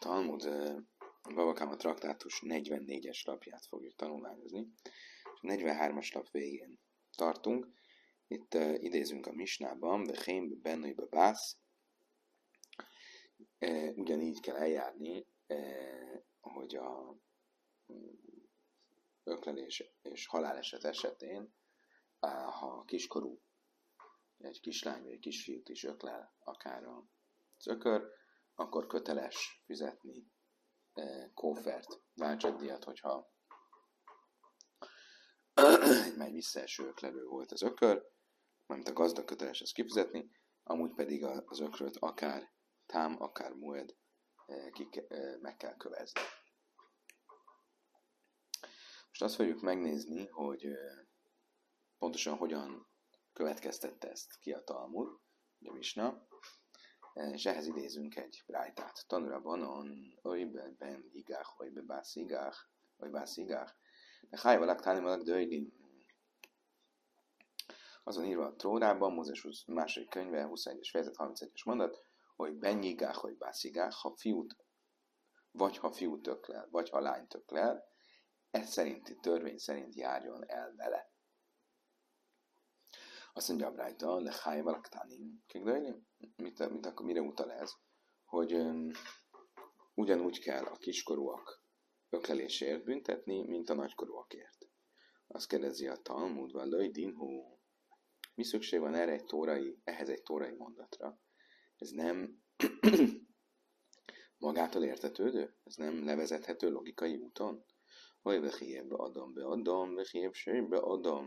Talmud Baba Kama traktátus 44-es lapját fogjuk tanulmányozni, és a 43-as lap végén tartunk. Itt idézünk a Misnában, Vechém Bennői Babász, ugyanígy kell eljárni, hogy a öklelés és haláleset esetén, ha kiskorú egy kislány vagy egy kisfiút is öklel akár az ökör, akkor köteles fizetni kófert, váltságdíjat, hogyha egy visszaeső öklelő volt az ökör, mert a gazda köteles ezt kifizetni, amúgy pedig az ökröt akár tám, akár mued meg kell kövezni. Most azt fogjuk megnézni, hogy pontosan hogyan következtette ezt ki a Talmud, a Misna, és ehhez idézünk egy brájtát. Tanura banon, olybe ben igách, olybe bász igách, oly bász igách, de hájvalak tánimalak döjlim. Azon írva a Tórában, Mózes második könyve, 21-es fejezet, 31-es mondat, hogy ben igách, oly bász igách, ha fiút öklel, vagy ha lányt öklel, ez szerinti törvény szerint járjon el vele. Azt mondja a brájta, le hájvalak tánim, akkor mire utal ez? Hogy ugyanúgy kell a kiskorúak öklelésért büntetni, mint a nagykorúakért. Azt kérdezi a Talmud, vagy dinhu, mi szükség van erre ehhez egy tórai mondatra? Ez nem magától értetődő? Ez nem levezethető logikai úton? Hogy vechében adom, vechében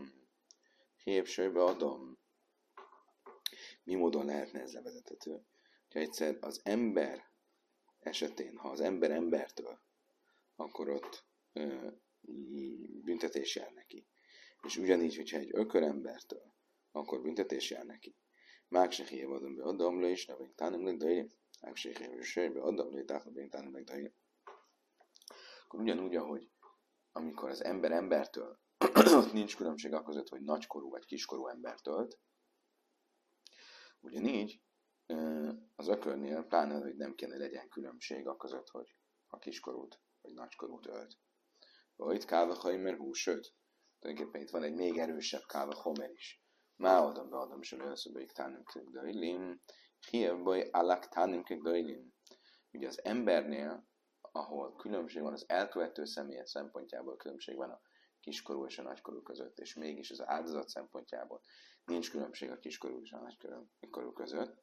adom. Mi módon lehetne ez levezethető? Ha egyszer az ember esetén, ha az ember embertől, akkor ott büntetés jár neki. És ugyanígy, hogyha egy ökörembertől, akkor büntetés jár neki. Mágsehéjében adom be adom, le is nevén tánim legdajém. Mágsehéjében adom, le is tánim legdajém. Akkor ugyanúgy, ahogy amikor az ember embertől, ott nincs különbség a között, hogy nagykorú vagy kiskorú embertölt, ugyanígy az ökörnél pláne, hogy nem kéne legyen különbség a között, hogy a kiskorút vagy nagykorút ölt. Vagy káva hajmer hú, sőt, tulajdonképpen itt van egy még erősebb káva homer is. Má adom sem előszöböik tánim kegdailim, hievbaj alak tánim kegdailim. Ugye az embernél, ahol különbség van, az elkövető személy szempontjából különbség van a kiskorú és a nagykorú között, és mégis az áldozat szempontjából nincs különbség a kiskorú és a nagykorú között,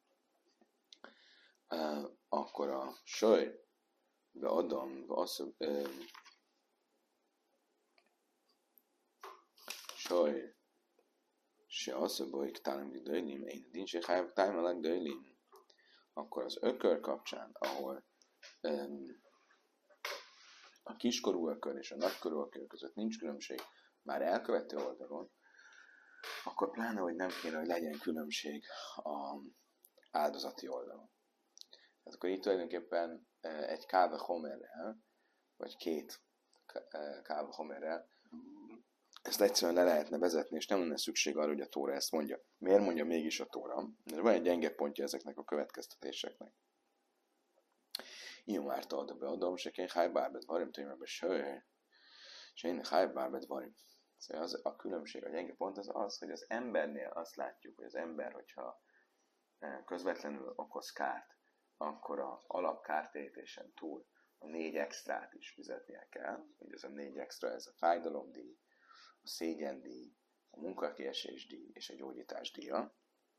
akkor a saj beadom, saj se asszabóik tálim döjlim, én nincs egy hájv tájmalak döjlim, akkor az ökör kapcsán, ahol a kiskorú ökör és a nagykorú ökör között nincs különbség már elkövető oldalon, akkor pláne, hogy nem kéne, hogy legyen különbség az áldozati oldalon. Tehát akkor itt tulajdonképpen egy káva homerrel, vagy két káva homerrel, ezt egyszerűen le lehetne vezetni, és nem lenne szükség arra, hogy a Tóra ezt mondja. Miért mondja mégis a Tóra? Van egy gyenge pontja ezeknek a következtetéseknek. Ilyen várta oda beadom, se kény hájbárbet varim, tőjembe sője, se én hájbárbet varim. Szóval a különbség, a gyenge pont az, hogy az embernél azt látjuk, hogy az ember, hogyha közvetlenül okoz kárt, akkor az alapkártérítésen túl a 4 extrát is fizetnie kell. Ugye ez a 4 extra, ez a fájdalomdíj, a szégyendíj, a munkakiesésdíj és a gyógyításdíja.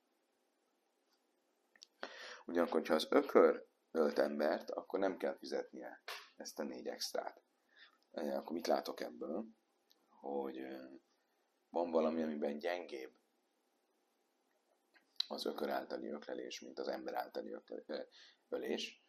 Ugyanakkor, ha az ökör ölt embert, akkor nem kell fizetnie ezt a 4 extrát. Akkor mit látok ebből? Hogy van valami, amiben gyengébb az ökör általi öklelés, mint az ember általi ölés.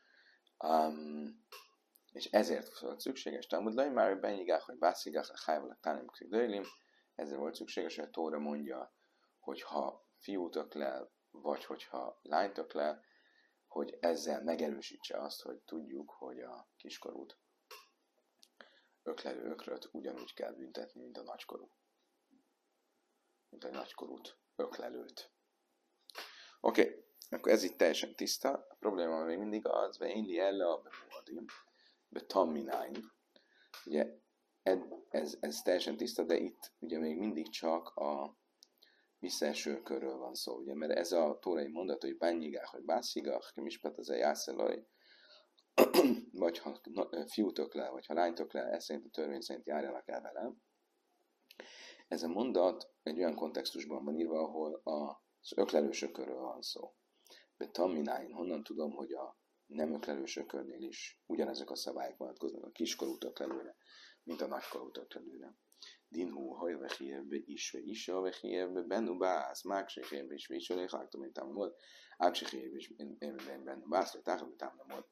És ezért volt szükséges. Talmud lai már benyigák, hogy bászigák, a hájvalak tánim döjlim. Ezért volt szükséges, hogy a Tóra mondja, hogy ha fiút öklel, vagy hogyha lányt öklel, hogy ezzel megerősítse azt, hogy tudjuk, hogy a kiskorút öklelő ökröt ugyanúgy kell büntetni, mint a nagykorú. Mint a nagykorút öklelőt. Oké. akkor ez itt teljesen tiszta. A probléma még mindig az, hogy én elle a bemuadim, betammináim. Ugye ez teljesen tiszta, de itt ugye még mindig csak a visszaeső körről van szó, ugye, mert ez a tórai mondat, hogy bányigák, vagy bászigák, kemispet az a jászelaj, vagy ha fiútok le, vagy ha lánytok le, ez szerint a törvény szerint járjanak el velem. Ez a mondat egy olyan kontextusban van írva, ahol az öklelősökörről van szó. De tammináin, honnan tudom, hogy a nem öklelősökörnél is ugyanezek a szabályok vonatkoznak a kiskorú öklelőre, mint a nagykorú öklelőre. Dinhu hajvehierbe isve isha vehierbe benu bász, máksehérbe isve isha léhágtam, mint támla mod, áksehérbe is benu bász, léhágtam, mint támla mod.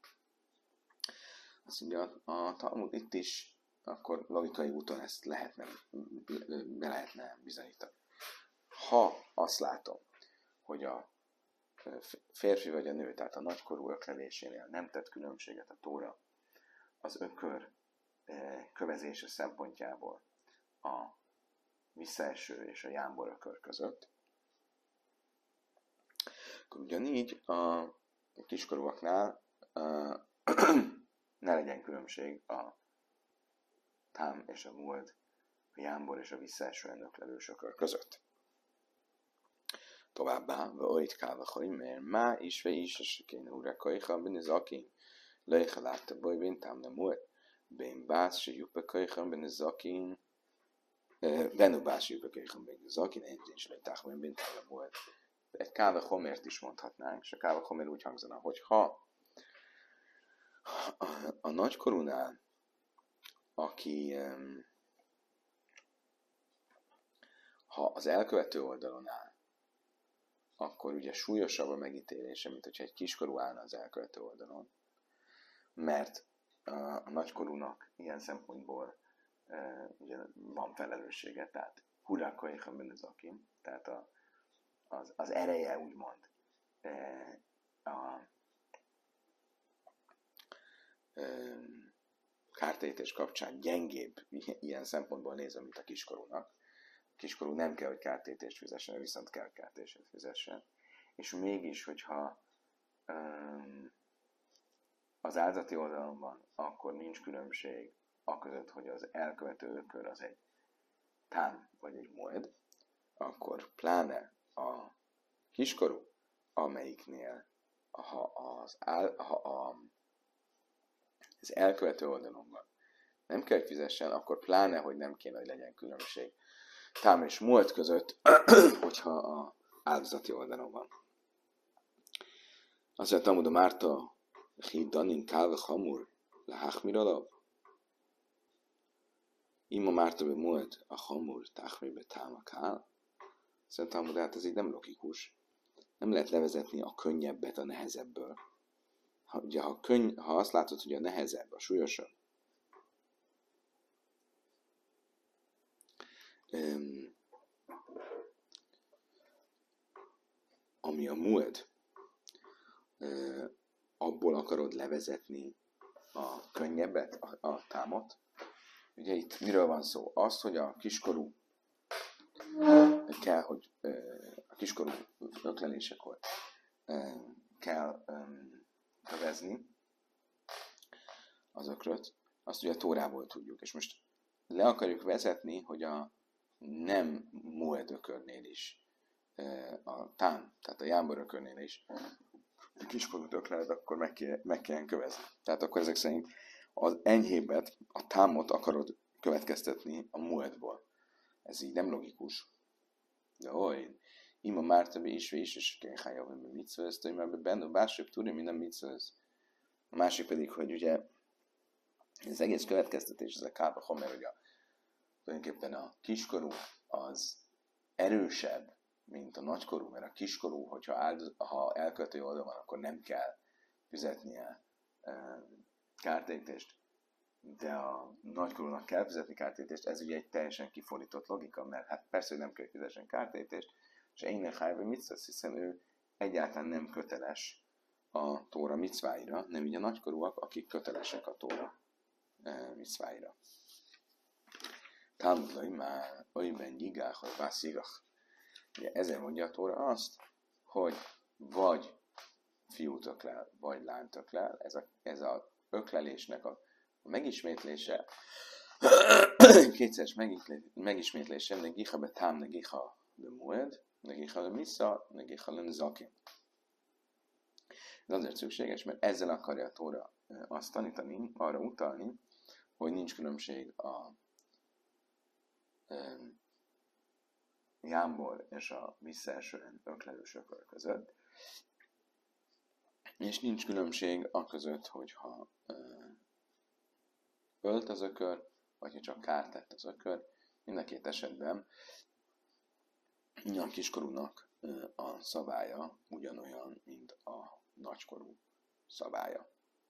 Azt mondja, a Talmud itt is, akkor logikai úton ezt be lehetne bizonyítani. Ha azt látom, hogy a férfi vagy a nő, tehát a nagykorú öklelésénél nem tett különbséget a Tóra az ökör kövezése szempontjából a visszaeső és a jámbor ökör között, akkor ugyanígy a kiskorúaknál ne legyen különbség a tám és a múld, a jámbor és a visszaeső öklelős ökör között. Továbbá, olyt kávahoj, mert má is ve is, és kéne úrra kajha, benne zakin, lejha látta baj, bén támna múlt, bén bász, se juppe kajha, benne zakin, benne bász, se juppe kajha, benne zakin, egyén is lejták, bén támna múlt. Egy kávahomért is mondhatnánk, és a kávahomér úgy hangzana, hogy ha a nagykorúnál, aki ha az elkövető oldalon áll, akkor ugye súlyosabb a megítélése, mint hogyha egy kiskorú állna az elkövető oldalon. Mert a nagykorúnak ilyen szempontból ugye van felelőssége, tehát hurrakoichen benne zakim, tehát az ereje úgymond a kártérítés kapcsán gyengébb ilyen szempontból nézve, mint a kiskorúnak. A kiskorú nem kell, hogy kártérítést fizessen, viszont kell kártérítést fizessen. És mégis, hogyha az áldozati oldalon van, akkor nincs különbség aközött, hogy az elkövető ökör az egy tám vagy egy moed, akkor pláne a kiskorú, amelyiknél ha az elkövető oldalon van, nem kell, hogy fizessen, akkor pláne, hogy nem kéne, hogy legyen különbség tám és múlt között, hogyha az áldozati oldalon van. Azt mondja, Talmud a Márta, Hidanin kálve hamur, lehachmir alav. Ima Márta be múlt, a hamur, táchmir be támakál. Azt mondja, Talmud, hát ez így nem logikus. Nem lehet levezetni a könnyebbet a nehezebből. Ugye, ha azt látod, hogy a nehezebb, a súlyosabb, ami a múlt, abból akarod levezetni a könnyebbet, a támot. Ugye itt miről van szó? Az, hogy a kiskorú kell, hogy a kiskorú öklelésekor kell kövezni az ökröt, azt ugye a Tórából tudjuk. És most le akarjuk vezetni, hogy a nem múlt ökörnél is, a tám, tehát a jámbor ökörnél is a kiskorút öklelet, akkor meg kell kövezni. Tehát akkor ezek szerint az enyhébbet, a támot akarod következtetni a múltból. Ez így nem logikus. De olyan, ima Márta be is, és kéhája, hogy mit szólsz, hogy már benne básőbb tudja, minden mit szólsz. A másik pedig, hogy ugye az egész következtetés, ez a kába homer, hogy tulajdonképpen a kiskorú az erősebb, mint a nagykorú, mert a kiskorú, ha elkövető oldal van, akkor nem kell fizetnie kártérítést, de a nagykorúnak kell fizetni kártérítést, ez ugye egy teljesen kifordított logika, mert hát persze, hogy nem kell fizessen kártérítést, és én hájba mit szesz, hiszen ő egyáltalán nem köteles a Tóra micváira, nem így a nagykorúak, akik kötelesek a Tóra micváira. Talmud már olyan nyigách, hogy vászigach. Ugye ezzel mondja a Tóra azt, hogy vagy fiút öklel, vagy lányt öklel. Ez a öklelésnek a megismétlése, kétszeres megismétlése, negicha betám, negicha bemued, negicha lemissza, negicha lemzakin. Ez azért szükséges, mert ezzel akarja a Tóra azt tanítani, arra utalni, hogy nincs különbség a jámbor és a visszaesően öklelős ökör között, és nincs különbség a között, hogyha ölt az ökör, vagy ha csak kárt tett az ökör. Mind a két esetben a kiskorúnak a szabálya ugyanolyan, mint a nagykorú szabálya.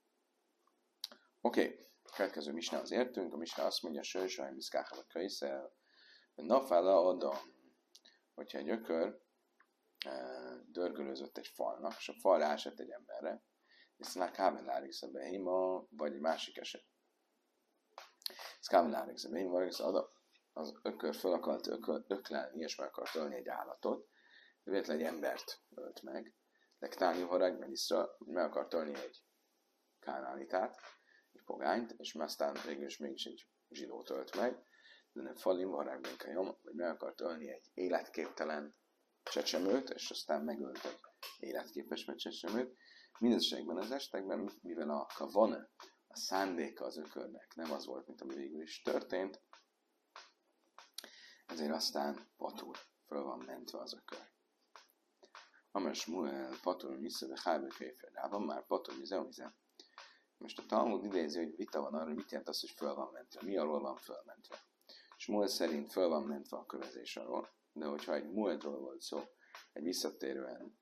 Oké, következő misnához értünk. A misná azt mondja, sősajn miszkáha vagy köjszel, nafála oda, hogyha egy ökör dörgölőzött egy falnak, és a fal ráesett egy emberre, és kámelárik a behima, vagy egy másik eset. Ez kámelárik a behima, az ökör föl akart öklelni, és meg akart ölni egy állatot, de véletlenül egy embert ölt meg, de Ktányi Horag meg akart ölni egy kánánitát, egy pogányt, és aztán végül is mégis egy zsidót ölt meg, de nem Falim Horagben kajom, vagy meg akart ölni egy életképtelen csecsemőt, és aztán megölt egy életképes csecsemőt. Mindesetekben az esetekben, mivel a kavane, a szándéka az ökörnek nem az volt, mint ami végül is történt, ezért aztán patur, föl van mentve az ökör. Amár Smuel patur vissza, de hájbe kéferdában már patur mize. Most a Talmud idézi, hogy vita van arra, hogy mit jelent az, hogy föl van mentve. Mi alól van fölmentve? Smuel szerint föl van mentve a kövezés alól, de hogyha egy muedról volt szó, egy visszatérően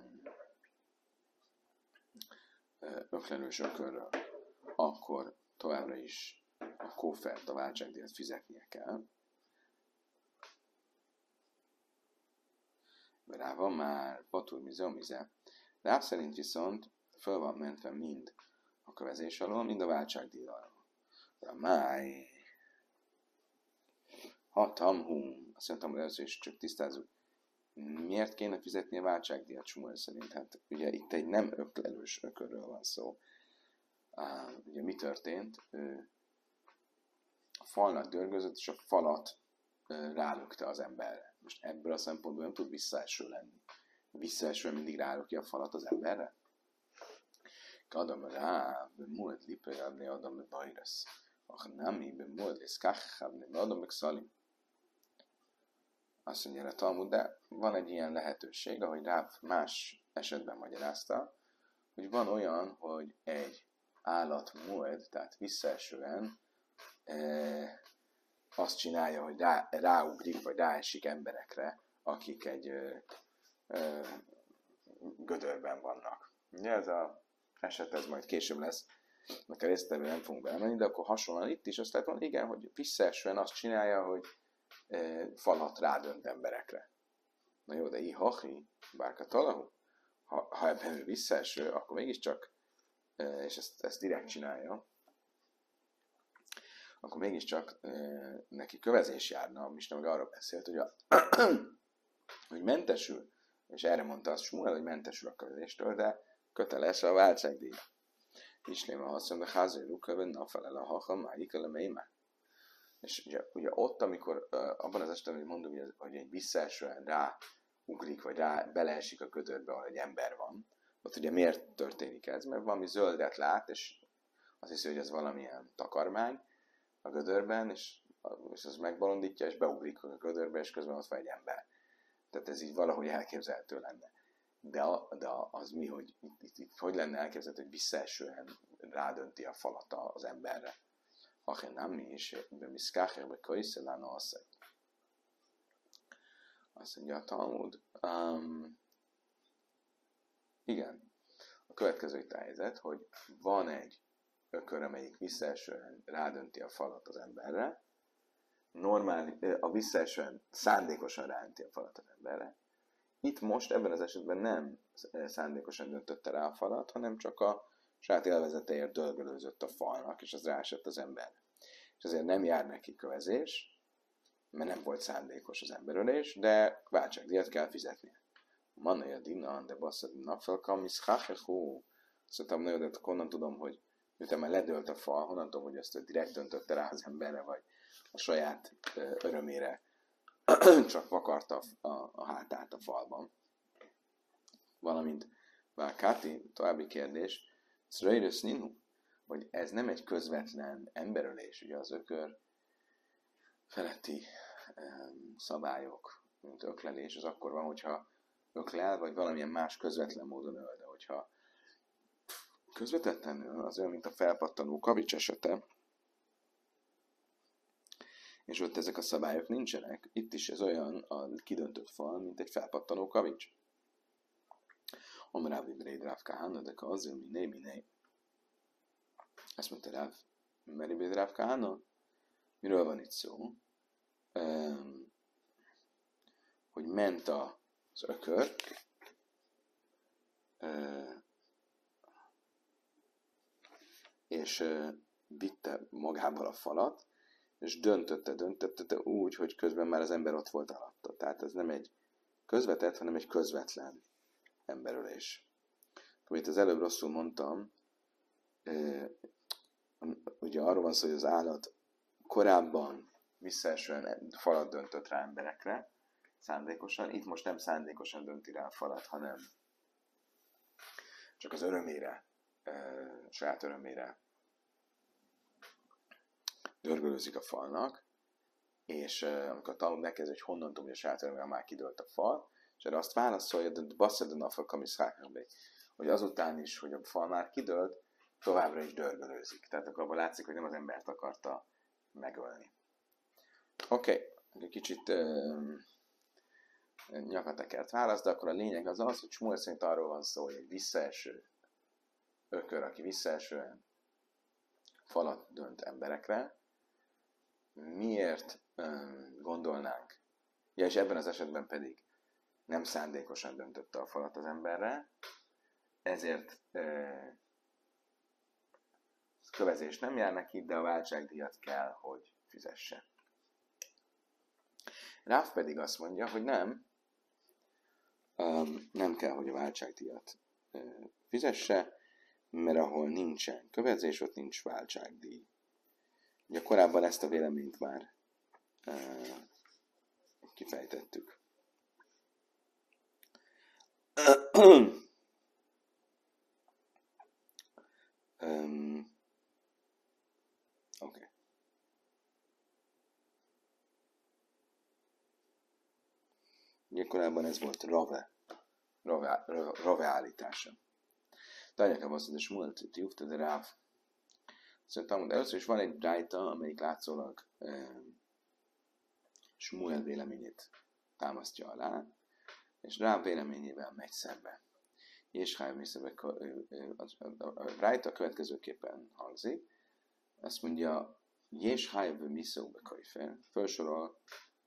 öklenős ökörről, akkor továbbra is a kófert, a váltságdíjat fizetnie kell. Rá van már patur mize. Ráv szerint viszont föl van mentve mind a kövezés alól, mind a váltságdíj alól. A máj hatamhum, azt mondtam, hogy először is csak tisztázzuk, miért kéne fizetni a váltságdíjat Smuel szerint? Hát ugye itt egy nem öklelős ökörről van szó. Ugye mi történt? A falnak dörgözött, és a falat rálökte az emberre. Most ebből a szempontból nem tud visszaeső lenni. Visszaeső mindig rálöki a falat az emberre? Kadam rá, bemúlt lipőjadni adom be bajrasz. Nami, bemúlt liszkáchabni, adom meg szalim. Azt mondja a Talmud, de van egy ilyen lehetőség, ahogy Ráv más esetben magyarázta, hogy van olyan, hogy egy állat mued, tehát visszaesően azt csinálja, hogy ráugrik, vagy ráesik emberekre, akik egy gödörben vannak. Ugye ez az eset, ez majd később lesz, mert a részletben nem fogunk belemenni, de akkor hasonlóan itt is azt lehet mondani, igen, hogy visszaesően azt csinálja, hogy falat rádönt emberekre. Na jó, de ihachi, bárka talahu, ha ebben ő visszaeső, akkor mégiscsak, és ezt direkt csinálja, akkor mégiscsak neki kövezés járna, Misna meg arra beszélt, hogy, hogy mentesül, és erre mondta azt Smuel, hogy mentesül a kövezéstől, de köteles a váltságdíj. Islém a haszon, de házai lukövön, a felel a hacham, májik a lemeimá. És ugye ott, amikor abban az esetben, hogy mondom, hogy egy visszaesően ráugrik, vagy beleesik a gödörbe, ahol egy ember van, ott ugye miért történik ez? Mert valami zöldet lát, és azt hiszi, hogy ez valamilyen takarmány a gödörben, és az megbolondítja, és beugrik a gödörbe, és közben ott van egy ember. Tehát ez így valahogy elképzelhető lenne. De az mi, hogy itt hogy lenne elképzelhető, hogy visszaesően rádönti a falat az emberre? Achen nem mi is, de mi szkácherbe köjszelána asszony. Azt mondja a Talmud. Igen. A következő itt a helyzet, hogy van egy ökör, amelyik visszaesően rádönti a falat az emberre. A visszaesően szándékosan rádönti a falat az emberre. Itt most ebben az esetben nem szándékosan döntötte rá a falat, hanem csak a saját élvezeteért dölgölőzött a falnak, és az ráesett az emberre. És azért nem jár neki kövezés, mert nem volt szándékos az emberölés, de váltságdíjat kell fizetnie. Manaya dinna, de basszad nafel miszchachechu. Szóval nagyon, de honnan tudom, hogy miután már ledőlt a fal, honnan tudom, hogy ezt direkt döntötte rá az emberre, vagy a saját örömére csak vakarta a hátát a falban. Valamint Káti, további kérdés, Szrejrösz ninu, hogy ez nem egy közvetlen emberölés, ugye az ökör feletti szabályok, mint öklelés, az akkor van, hogyha öklel, vagy valamilyen más közvetlen módon öl, de hogyha közvetetten az olyan, mint a felpattanó kavics esete, és ott ezek a szabályok nincsenek. Itt is ez olyan a kidöntött fal, mint egy felpattanó kavics. Amrávi Bréd Ráv Kahana, de azért miné. Ezt mondta Ráv, Meri Bréd Ráv Kahana. Miről van itt szó? Hogy ment az ökör, és vitte magával a falat, és döntötte úgy, hogy közben már az ember ott volt alatta. Tehát ez nem egy közvetett, hanem egy közvetlen emberölés. Amit az előbb rosszul mondtam, ugye arról van szó, hogy az állat korábban visszaesően falat döntött rá emberekre, szándékosan. Itt most nem szándékosan dönti rá a falat, hanem csak az örömére, saját örömére dörgölőzik a falnak, és amikor a Talmud megkezd, hogy honnan tudom, hogy a saját örömére már kidőlt a fal, és erre azt válaszolja, hogy azután is, hogy a fal már kidőlt, továbbra is dörgölőzik. Tehát akkor abban látszik, hogy nem az embert akarta megölni. Oké, kicsit nyakatekert válasz, de akkor a lényeg az, hogy Smuel szerint arról van szó, hogy egy visszaeső ökör, aki visszaesően falat dönt emberekre, miért gondolnánk, ja, és ebben az esetben pedig nem szándékosan döntötte a falat az emberre, ezért kövezés nem jár neki, de a váltságdíjat kell, hogy fizesse. Ráv pedig azt mondja, hogy nem kell, hogy a váltságdíjat fizesse, mert ahol nincsen kövezés, ott nincs váltságdíj. Ugye korábban ezt a véleményt már kifejtettük. Oké. Ugye korábban ez volt Rave állítása. Tanyaka azt mondja, Smuel Tjufta de Ráv. Szóval először is van egy brájta, amelyik látszólag Smuel véleményét támasztja alá, és Ráv véleményével megy szembe. És a brájta következőképpen hangzik. Azt mondja, Jés Hájv Miszóbe Kajfer, felsorol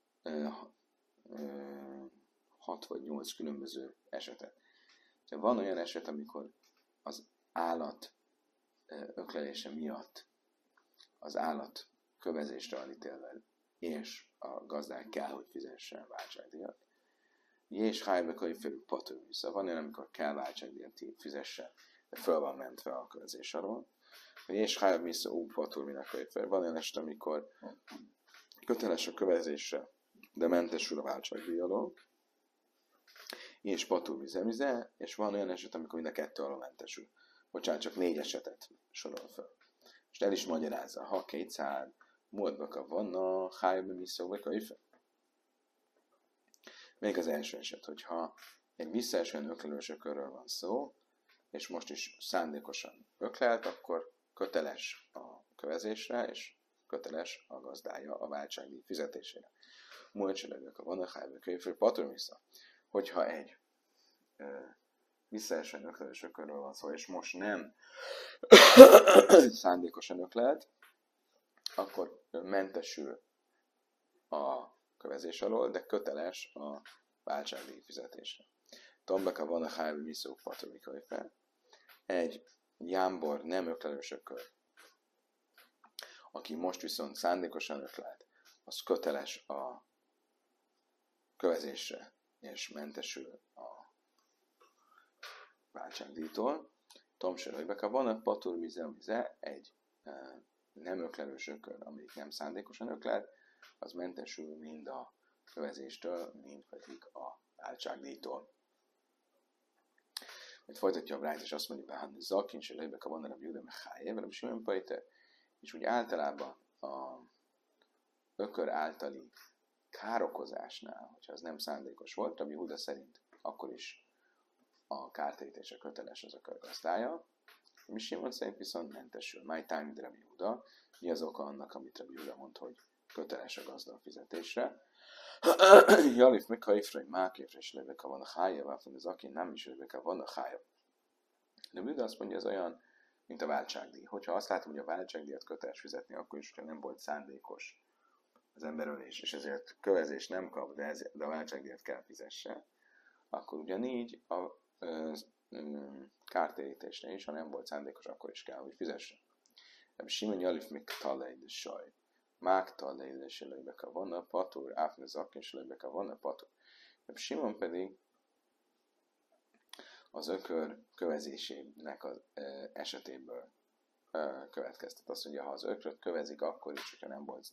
6 vagy 8 különböző esetet. Van olyan eset, amikor az állat öklelése miatt az állat kövezésre van ítélve, és a gazdák kell, hogy fizessen váltságdíjat. És hájbe könyvfelül patő vissza. Van olyan, amikor kell váltságdíjat fizessen, de föl van mentve a kövezés alól. És hájbe vissza patő minek könyvfelül. Van olyan eset, amikor köteles a kövezésre, de mentesül a váltságdíj alól. És patú vize, és van olyan eset, amikor mind a kettő alól mentesül. Bocsánat, csak 4 esetet sorol fel. És el is magyarázza, ha 200 múltbaka vanna, hájbe vissza könyvfelül. Még az első eset, hogyha egy visszaesően öklelős ökörről van szó, és most is szándékosan öklelt, akkor köteles a kövezésre, és köteles a gazdája a váltságdíj fizetésére. Múltselők a vannahájba könyvfő patronissza. Hogyha egy visszaesően öklelős ökörről van szó, és most nem szándékosan öklelt, akkor mentesül a kövezés alól, de köteles a váltságdíj fizetésre. Tombeka van a hájbi miszók patromikai fel. Egy jámbor nem öklelős ökör, aki most viszont szándékosan öklelt, az köteles a kövezésre, és mentesül a váltságdíjtól. Tomserőjbeka van a patur vize, egy nem öklerős ökör, amelyik nem szándékosan öklelt, az mentesül mind a kövezéstől, mind pedig a váltságdíjtól. Majd folytatja a Brájt, és azt mondja, hogy Hanni Zakin, és Lejbeka van a Júda Mechájé, velem Simon Pajter, és úgy általában a ökör általi károkozásnál, hogyha az nem szándékos volt, Rabbi Júda szerint, akkor is a kártérítése köteles az ökör gazdája. Mi Simon szerint viszont mentesül. My time, de Rabbi Júda. Mi az oka annak, amit Rabbi Júda mond, hogy köteles a gazda a fizetésre? Jalif Mikaifra, Mákifra, és Lejbeka van a hája, váfon az aki nem is Lejbeka van a hája. De Júda azt mondja, ez olyan, mint a váltságdíj. Hogyha azt látom, hogy a váltságdíjat köteles fizetni, akkor is, hogyha nem volt szándékos az emberölés, és ezért kövezés nem kap, de a váltságdíjat kell fizesse, akkor ugyanígy a kártérítésre is, ha nem volt szándékos, akkor is kell, hogy fizesse. Ebben Simon Jalif még talaj, de saj. Mák talaj, de se lejbeka van a patur, áfne zakin, se lejbeka van a patur. Ebben Simon pedig az ökör kövezésének az esetéből következtet. Azt mondja, ha az ökröt kövezik, akkor is, hogyha nem volt,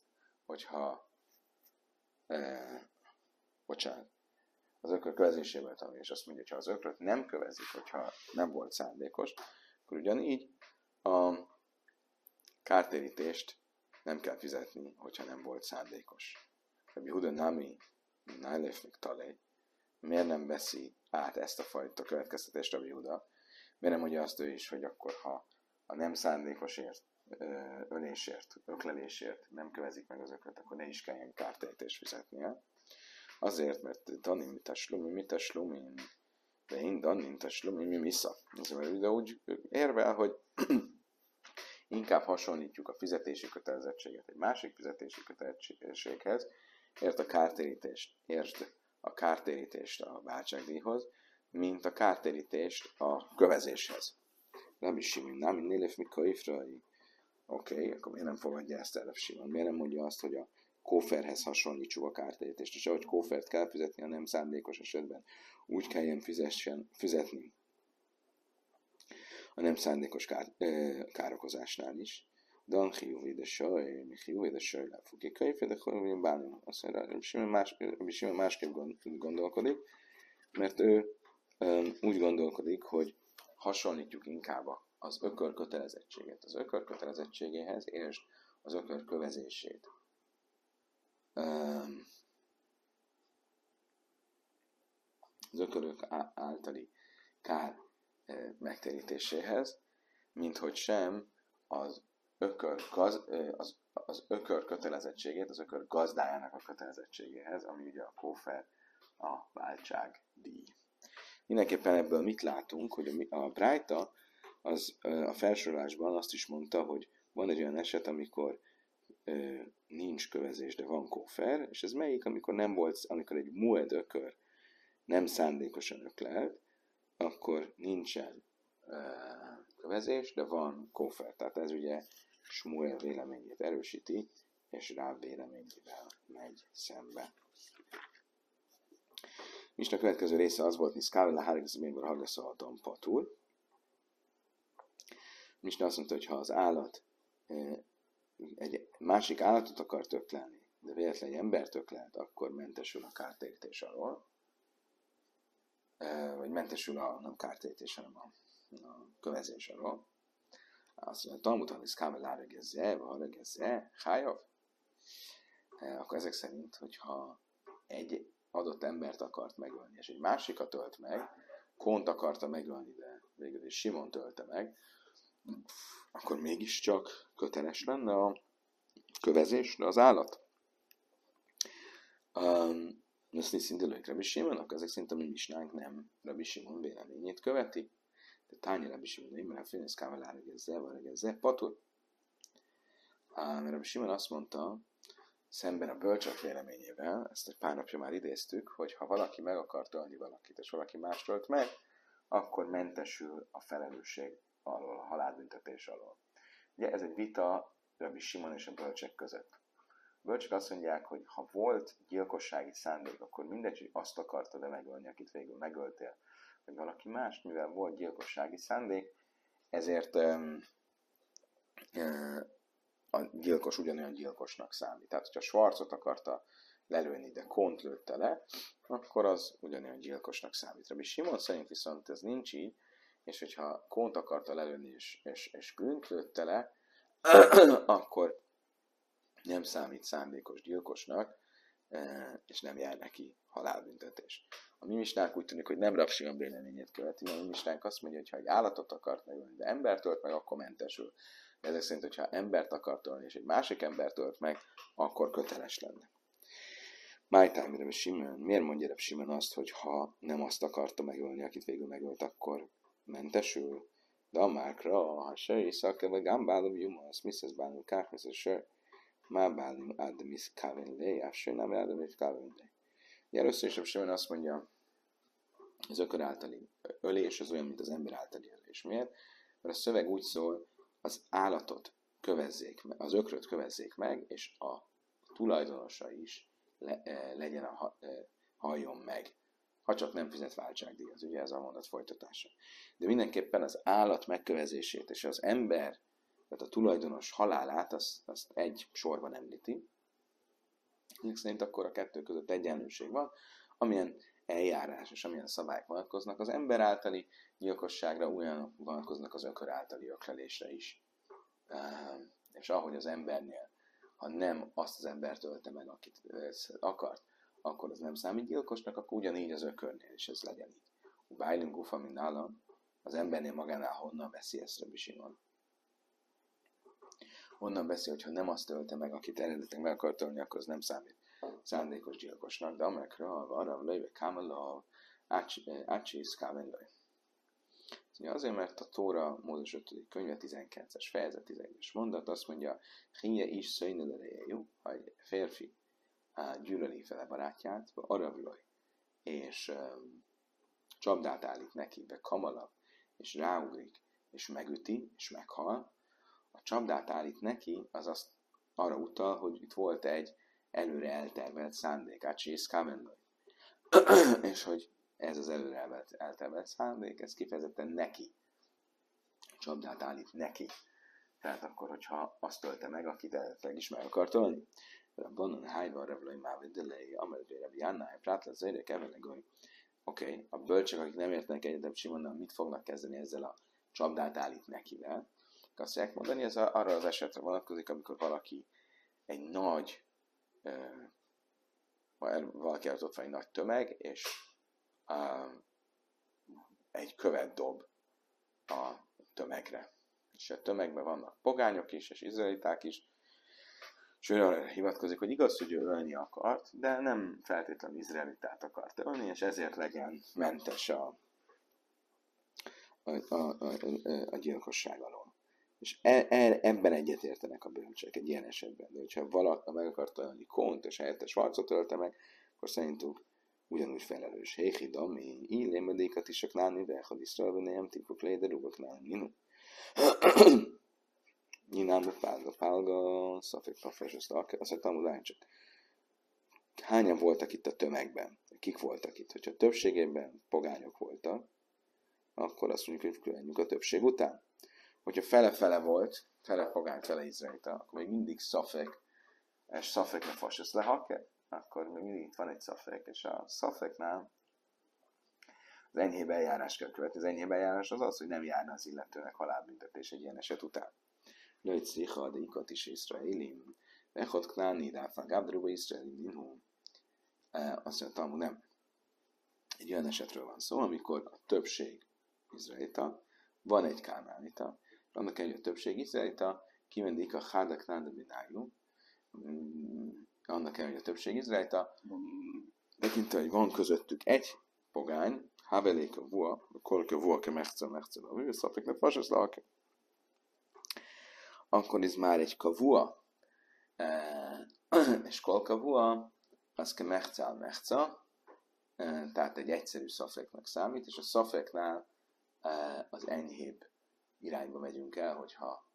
bocsánat, az ökör kövezéséből tanulja, és azt mondja, hogy ha az ökröt nem kövezik, hogyha nem volt szándékos, akkor ugyanígy a kártérítést nem kell fizetni, hogyha nem volt szándékos. Rabbi Huda Nami, Nájlefnik Talej, miért nem veszi át ezt a fajta következtetést Rabbi Huda? Miért nem mondja azt ő is, hogy akkor, ha a nem szándékosért, ölésért, öklelésért nem kövezik meg az ökröt, akkor ne is kelljen kártérítést fizetnie. Azért, mert Dani mitaslumi, de én Dani mitaslumi mi misza. De úgy érvel, hogy inkább hasonlítjuk a fizetési kötelezettséget egy másik fizetési kötelezettséghez, ért a kártérítést a váltságdíjhoz, mint a kártérítést a kövezéshez. Nem is Simon, nem nélef mikor ifrai. Oké, akkor miért nem fogadja ezt el a Simon? Miért nem mondja azt, hogy a kóferhez hasonlítsuk a kártérítést, és ahogy kófert kell fizetni a nem szándékos esetben, úgy kelljen fizetni a nem szándékos károkozásnál is. Dan hiúvé de saj, lefuki könyvé, de hogy bánom. Azt mondja, Simon másképp gondolkodik, mert ő úgy gondolkodik, hogy hasonlítjuk inkább az ökör kötelezettséget. Az ökör kötelezettségéhez és az ökör kövezését. Az ökörök általi kár megtérítéséhez, mint hogy sem az ökör kötelezettségét, az ökör gazdájának a kötelezettségéhez, ami ugye a kófer, a váltságdíj. Mindenképpen ebből mit látunk, hogy a Brájta az a felsorolásban azt is mondta, hogy van egy olyan eset, amikor nincs kövezés, de van kófer, és ez melyik, amikor egy mued ökör nem szándékosan öklelt, akkor nincsen kövezés, de van kófer. Tehát ez ugye Smuel véleményét erősíti, és Ráv véleményével megy szembe. Misna következő része az volt, Niszkável a Hárgeszménből Hagaszolton patul. Misna azt mondta, hogy ha az állat egy másik állatot akar töklelni, de véletlen egy embert töklelt, akkor mentesül a kártérítés alól. Vagy mentesül nem kártérítés, hanem a kövezés alól. Azt mondja, Talmud Haniszkável Hárgeszé, vagy Hárgeszé, Hájav. Akkor ezek szerint, hogyha egy adott embert akart megölni, és egy másikat ölt meg, Kónt akarta megölni, de végül is Simon tölte meg, akkor mégiscsak köteles lenne a kövezésre az állat. Ezt nincs szinte lők Rabbi Simonnak, ezek szerint a mi misnánk nem Rabbi Simon véleményét követi. De tányi Rabbi Simon, nem mert fényeszkával áregezze, patul. Rabbi Simon azt mondta, szemben a bölcsek véleményével, ezt egy pár napja már idéztük, hogy ha valaki meg akar ölni valakit, és valaki mást ölt meg, akkor mentesül a felelősség alól, a halálbüntetés alól. Ugye ez egy vita Rabbi Simon és a bölcsek között. A bölcsek azt mondják, hogy ha volt gyilkossági szándék, akkor mindegy, hogy azt akartad-e megölni, akit végül megöltél, vagy valaki más, mivel volt gyilkossági szándék, ezért a gyilkos ugyanolyan gyilkosnak számít. Tehát, hogyha Schwarzot akarta lelőni, de Kohnt lőtte le, akkor az ugyanolyan gyilkosnak számít. Rabbi Simon szerint viszont ez nincs így, és hogyha Kohnt akarta lelőni, és Grünt lőtte le, akkor nem számít szándékos gyilkosnak, és nem jár neki halálbüntetés. A mi misnánk úgy tűnik, hogy nem Rav Simon véleményét követi, a mi misnánk azt mondja, hogy ha egy állatot akart megölni, de embert ölt meg, akkor mentesül. De ezek szerint, hogyha embert akart ölni, és egy másik embert ölt meg, akkor köteles lenne. Májtámi Rav Simon, miért mondja Rav Simon azt, hogy ha nem azt akarta megölni, akit végül megölt, akkor mentesül? De a márkra, ha se éjszaka, vagy gámbálom jumasz, miszesz bálom kákmiszesz se, má bálom ádemis kávenlé, ásső nem ádemis kávenlé. Először is Rav Simon azt mondja, az ökör általi ölés az olyan, mint az ember általi ölés. Miért? Mert a szöveg úgy szól, az állatot kövezzék meg, az ökröt kövezzék meg, és a tulajdonosa is legyen halljon meg, ha csak nem fizet váltságdíjat, ugye ez a mondat folytatása. De mindenképpen az állat megkövezését és az ember, tehát a tulajdonos halálát, azt egy sorban említi. Ezek szerint akkor a kettő között egyenlőség van, amilyen eljárás és amilyen szabályok vonatkoznak az ember általi gyilkosságra, olyan vonatkoznak az ökör általi öklelésre is. És ahogy az embernél, ha nem azt az embert ölte meg, akit akart, akkor az nem számít gyilkosnak, akkor ugyanígy az ökörnél is ez legyen így. Bájlünk gufa, mint nálam, az embernél magánál honnan veszi ezt Rabbi Simon? Honnan veszi, hogy ha nem azt ölte meg, akit eredetileg meg akart ölni, akkor az nem számít szándékos gyilkosnak. De amelyekről arra lőve kámela ácsész kávenlaj. Azért, mert a Tóra Mózes 5. könyve 19-es fejezet 11-es mondat azt mondja, híje is szöjnölerejejú, ha egy férfi gyűlöli fele barátját, aravlaj, és csapdát állít neki, be kamalav, és ráugrik, és megüti, és meghal. A csapdát állít neki, az azt arra utal, hogy itt volt egy előre eltervelt szándék, ácsész kávenlaj. És hogy ez az előre eltervelt szándék, ez kifejezetten neki. A csapdát állít neki. Tehát akkor, hogyha azt ölte meg, akit eredetileg is meg akart ölni. Rabbanon hájban revlai mávé delei, amelőre Rabbi Jannáj, prátla zöjre kevelegoj. Oké, a bölcsök, akik nem értenek egyetem Simonnal, mit fognak kezdeni ezzel a csapdát állít nekivel? Azt fogják mondani, ez arra az esetre vonatkozik, amikor valaki egy nagy, valaki ott van egy nagy tömeg, és egy követ dob a tömegre. És a tömegben vannak pogányok is, és izraeliták is, és ő arra hivatkozik, hogy igaz, hogy ő ölni akart, de nem feltétlenül izraelitát akart ölni, és ezért legyen mentes a gyilkosság alól. És ebben egyetértenek a bölcsek egy ilyen esetben. De hogyha valaki meg akart ölni Kohnt, és helyette Schwarzot ölte meg, akkor szerintünk ugyanúgy felelős. Héhi dami, illémedékat is a knáni, de ha disztralva nem tipuk léde, rúgok knáni, minu. Nyinámba pálga, szafék pafes, azt mondtam, Talmud csak. Hányan voltak itt a tömegben? Kik voltak itt? Hogyha többségében pogányok voltak, akkor azt mondjuk, hogy különjük a többség után. Hogyha fele-fele volt, fele pogány, fele izraelita, akkor még mindig szafék, és szafékre fasesz lehakke, akkor még mindig itt van egy szafék, és a szaféknál az enyhébb eljárás kell követni. Az enyhébb eljárás az az, hogy nem járna az illetőnek halálbüntetés egy ilyen eset után. Lőjt széha, de ikat is iszraelim, echot knáni, ráfán gábdruba iszraelim, dinhú. Azt mondtam, hogy nem. Egy olyan esetről van szó, amikor a többség izraelita, van egy kánánita, annak egy a többség izraelita, kimendik a hádak náda binájú, annak egy a többség izraelita, tekintve, hogy van közöttük egy pogány, havelék a vua, kolke vua ke mechce, a vőszaféknek vasas lelke. Akkor ez már egy kavua, és kolkavua, az ke mechce, tehát egy egyszerű szaféknak számít, és a szaféknál az enyhébb irányba megyünk el, hogyha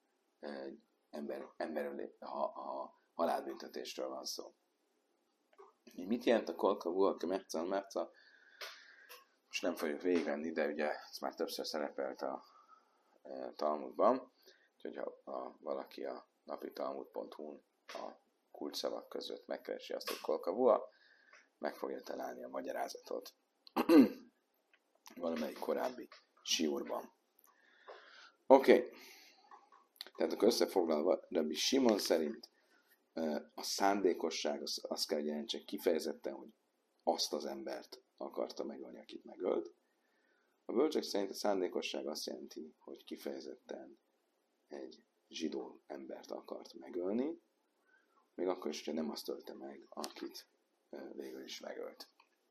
ha halálbüntetésről van szó. Mit jelent a kolkavua, ke mechce? most nem fogjuk végigvenni, de ugye ez már többször szerepelt a Talmudban, úgyhogy ha valaki a napi talmud.hu-n a kulcsszavak között megkeresi azt, hogy kolkavua, meg fogja találni a magyarázatot valamelyik korábbi siúrban. Oké. Tehát akkor összefoglalva, Rabbi Simon szerint a szándékosság azt kell, hogy jelentse kifejezetten, hogy azt az embert akarta megölni, akit megölt. A bölcsek szerint a szándékosság azt jelenti, hogy kifejezetten egy zsidó embert akart megölni, még akkor is, hogyha nem azt ölte meg, akit végül is megölt.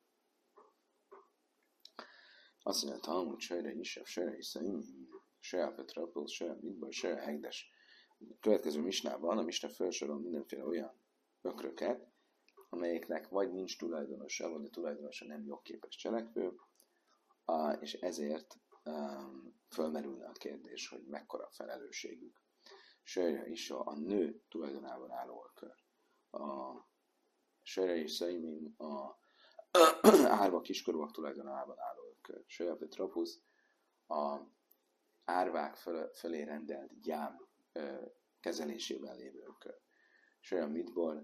Azt mondja, Talmud, Sejre Isav, Sejre Iszaim, Sejre Petrapul, Sejre Midbar, Sejre Hegdes. A következő misnában a misna felsorol mindenféle olyan ökröket, amelyeknek vagy nincs tulajdonosa, vagy a tulajdonosa nem jogképes cselekvő, és ezért fölmerülne a kérdés, hogy mekkora a felelősségük. Sejre Isa a nő tulajdonában álló ökör. A Sejre Iszaim a árva kiskorúak tulajdonában álló ökör. Sejre Petrapus a árvák fölé rendelt gyám kezelésében lévő ökör. Sejre Midbar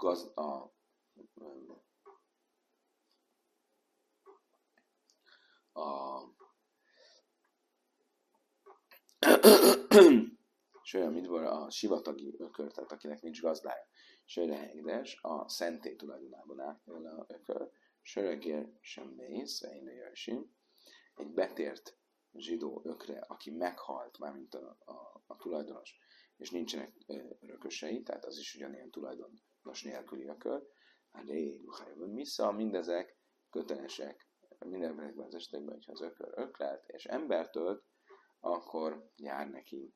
Sejre Midbar a sivatagi ökör, tehát akinek nincs gazdája. Sejre Hegdes a szentély tulajdonában álló ökör. Sejre Gér sem mész, egy betért zsidó ökre, aki meghalt, mármint a tulajdonos, és nincsenek örökösei, tehát az is ugyanilyen tulajdonos nélküli ökör. Mindezek kötelesek mindenben az esetekben, hogyha az ökör öklelt és embert ölt, akkor jár neki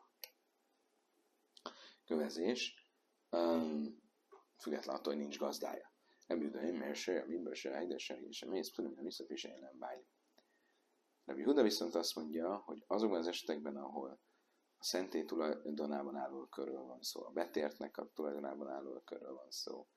kövezés, független attól, hogy nincs gazdája. Rabbi Huda Eimer, Sejre Midbar, Sejre Hegdes, Sejre sem mész, Purim nem visszafisején nem bájni. Rabbi Huda viszont azt mondja, hogy azokban az esetekben, ahol a szentély tulajdonában álló ökörről van szó, a betértnek a tulajdonában álló ökörről van szó,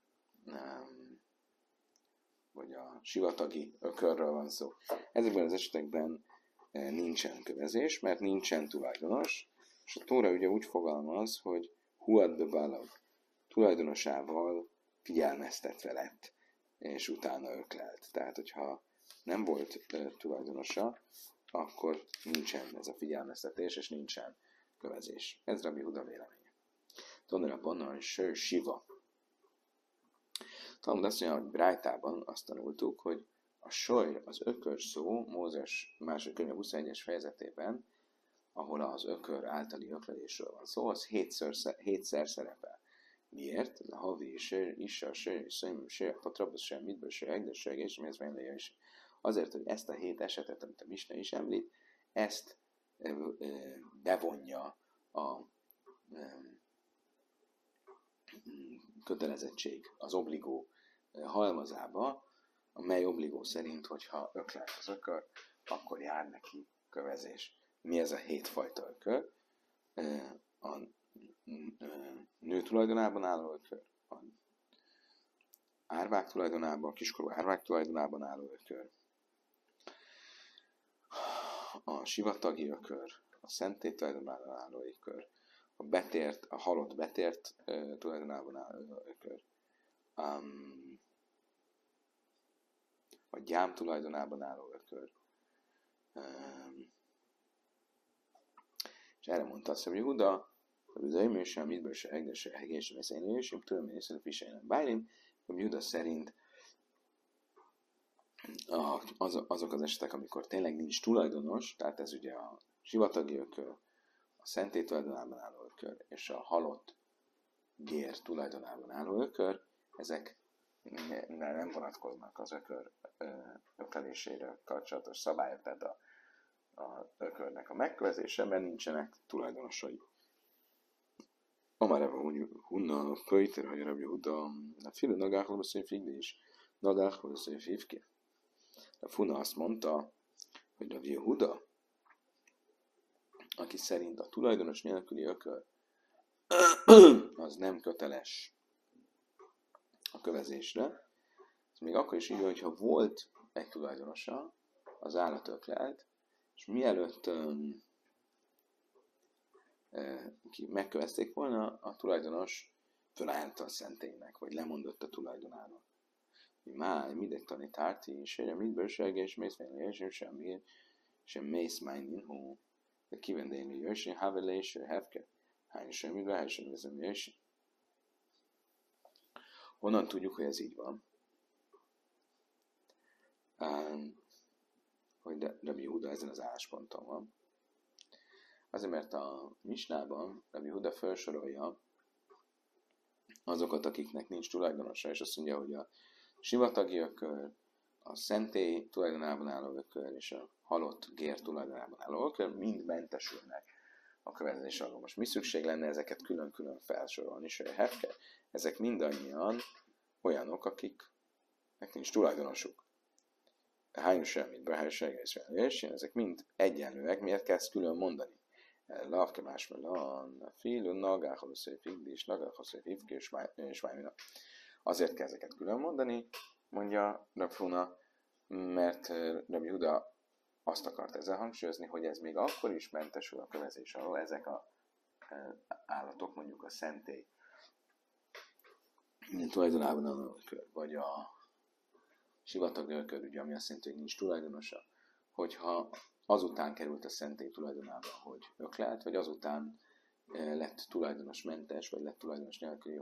vagy a sivatagi ökörről van szó. Ezekben az esetekben nincsen kövezés, mert nincsen tulajdonos, és a Tóra ugye úgy fogalmaz, hogy huad bebalag, tulajdonosával figyelmeztetve lett, és utána öklelt. Tehát, hogyha nem volt tulajdonosa, akkor nincsen ez a figyelmeztetés, és nincsen kövezés. Ez Rabbi Huda véleménye. Tonera Bannan Sör Siva. Talmud azt mondja, hogy Brájtában azt tanultuk, hogy a sojr, az ökör szó Mózes második könyve 21-es fejezetében, ahol az ökör általi öklelésről van szó, az hétszer szerepel. Miért? A havi sör, issa, sör, szöjmű, sör, patrabusz, sör, midből, sör, egdes, sör, és mi ez vendége is. Azért, hogy ezt a 7 esetet, amit a Misna is említ, ezt bevonja a kötelezettség, az obligó halmazába, amely obligó szerint, hogyha öklelt az ökör, akkor jár neki kövezés. Mi ez a 7 fajta ökör? A nő tulajdonában álló ökör, a árvák tulajdonában, a kiskorú árvák tulajdonában álló ökör, a sivatagi ökör, a szentély tulajdonában álló ökör, a halott betért tulajdonában álló ökör, a gyám tulajdonában álló ökör. És erre mondta azt, hogy Huda, hogy az öjmősen, mitből se egdese, hegésem, és én is, tudom, hogy észre fisejlen bájlim, hogy Huda szerint azok az esetek, amikor tényleg nincs tulajdonos, tehát ez ugye a sivatagi ökör, a szentély tulajdonában álló ökör, és a halott gér tulajdonában álló ökör, ezek nem vonatkoznak az ökör öklelésére kapcsolatos szabályok, tehát a ökörnek a megkövezése, mert nincsenek tulajdonosai. Amareva hunna a pöjter, hogy Rabbi Huda, a file nagáhol beszél figdés, nagáhol beszél fivke. A Funa azt mondta, hogy Rabbi Huda, aki szerint a tulajdonos nélküli ökör, az nem köteles a kövezésre, ez még akkor is így, hogyha volt egy tulajdonosa, az állat öklelt, és mielőtt megkövezték volna, a tulajdonos fölállt a szentélynek, vagy lemondott a tulajdonáról. Mindegy tanítárti, és mit bősége, és mész és sem mész májnin, hú. De kivendélni jöjjön, havelés, hevke. Hány semmi, de sem vezem jöjjön. Honnan tudjuk, hogy ez így van? Hogy Rabbi Yehuda ezen az állásponton van. Azért, mert a Misnában Rabbi Yehuda felsorolja azokat, akiknek nincs tulajdonosa, és azt mondja, hogy a sivatagi ökör, a szentély tulajdonában álló ökör, és a halott gér tulajdonában álló ökör mind mentesülnek a következés alól. Most mi szükség lenne ezeket külön-külön felsorolni, és a hefke, ezek mindannyian olyanok, akiknek nincs tulajdonosuk. Hányosság, mint behelyeség, és ezek mind egyenlőek, miért kell ezt külön mondani? Lavke másmelan, filun, nagáhosszé, figdis, nagáhosszé, fivke, és vájmina. Azért kell ezeket külön mondani, mondja Rabfuna, mert Rabbi Yehuda azt akart ezzel hangsúlyozni, hogy ez még akkor is mentesül a kövezés alól, ezek az állatok, mondjuk a szentély, minden tulajdonában a ökör, vagy a sivatagi ökör, ugye, ami azt jelenti, hogy nincs tulajdonosa, hogyha azután került a szentély tulajdonába, hogy öklelt, vagy azután lett tulajdonosmentes, vagy lett tulajdonos nélküli,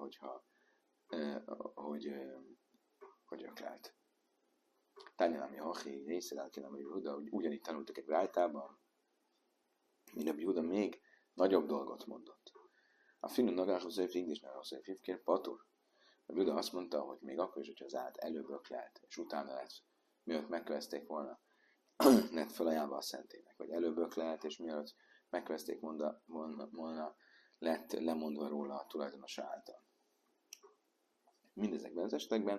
hogy öklelt. Tányalami Hachi, részelelkélem, hogy Yehuda, ugyanígy tanultak egy rájtában, mint Rabbi Yehuda még nagyobb dolgot mondott. A finom nagához figdis, mert az fivkér patur. Rabbi Yehuda azt mondta, hogy még akkor is, hogyha az állat előbb öklelt, és utána lett, mielőtt megkövezték volna, lett felajánlva a szentélynek, vagy előbb öklelt, és mielőtt megkövezték volna, lett lemondva róla a tulajdonos által. Mindezekben az esetekben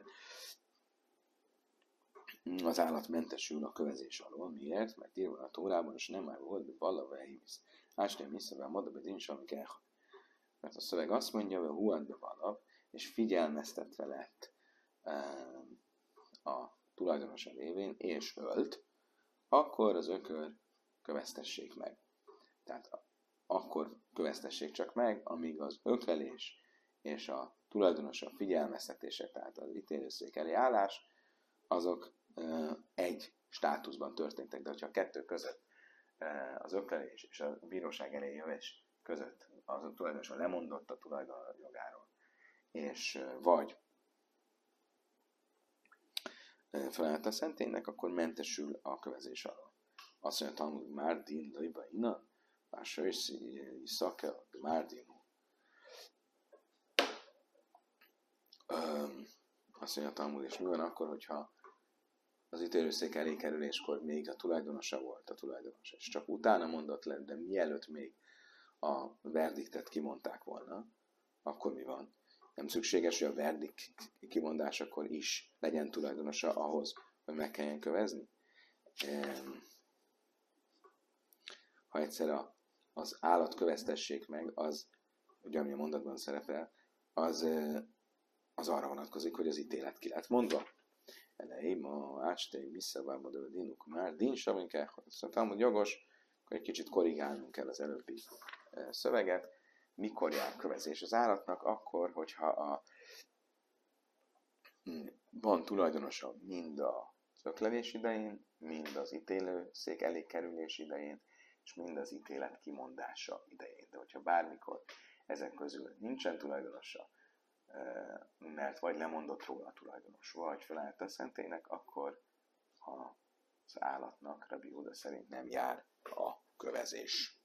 az állat mentesül a kövezés alól. Miért? Mert írva a Tórában, és nem már volt, de valahol elhisz. Ástél visszavel, modabe dincs, amik elha. Mert a szöveg azt mondja, hogy huad be valav, és figyelmeztetve lett a tulajdonosa révén, és ölt, akkor az ökör köveztessék meg. Tehát akkor köveztessék csak meg, amíg az öklelés és a tulajdonosa figyelmeztetése, tehát az ítélőszék elé állás, azok egy státuszban történtek, de hogyha a kettő között az öklelés és a bíróság elé jövés között az a tulajdonosa lemondott a tulajdonjogáról, és vagy felállt a szentélynek, akkor mentesül a kövezés alól. Azt mondja, Talmud, már din lőjbe innen, már sőszi szakel, már din. Azt mondja, Talmud, és mi van akkor, hogyha az ítélőszék elé kerüléskor még a tulajdonosa volt a tulajdonos, és csak utána mondott le, de mielőtt még a verdiktet kimondták volna, akkor mi van? Nem szükséges, hogy a verdikt kimondásakor is legyen tulajdonosa ahhoz, hogy meg kelljen kövezni? Ha egyszer az állat köveztessék meg, az, ugye ami a mondatban szerepel, az arra vonatkozik, hogy az ítélet ki lett mondva. Elején ma ácstei visszavágod a dinuk már, din savink el, szóval hogy jogos, akkor egy kicsit korrigálnunk kell az előbbi szöveget. Mikor jár kövezés az állatnak? Akkor, hogyha van tulajdonosa mind az öklelés idején, mind az ítélőszék elé kerülés idején, és mind az ítélet kimondása idején. De hogyha bármikor ezek közül nincsen tulajdonosa, mert vagy lemondott róla a tulajdonos, vagy felállt a szentélynek, akkor az állatnak Rabbi Yehuda szerint nem jár a kövezés.